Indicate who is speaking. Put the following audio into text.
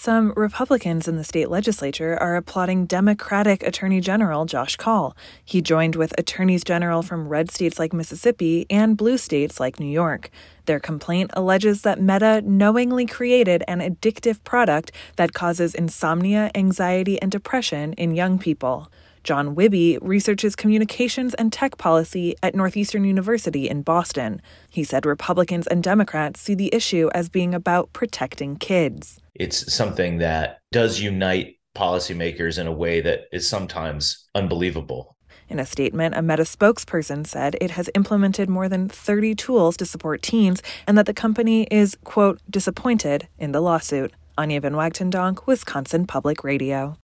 Speaker 1: Some Republicans in the state legislature are applauding Democratic Attorney General Josh Kaul. He joined with attorneys general from red states like Mississippi and blue states like New York. Their complaint alleges that Meta knowingly created an addictive product that causes insomnia, anxiety, and depression in young people. John Wibby researches communications and tech policy at Northeastern University in Boston. He said Republicans and Democrats see the issue as being about protecting kids.
Speaker 2: It's something that does unite policymakers in a way that is sometimes unbelievable.
Speaker 1: In a statement, a Meta spokesperson said it has implemented more than 30 tools to support teens and that the company is, quote, disappointed in the lawsuit. Anya Van Wagtendonk, Wisconsin Public Radio.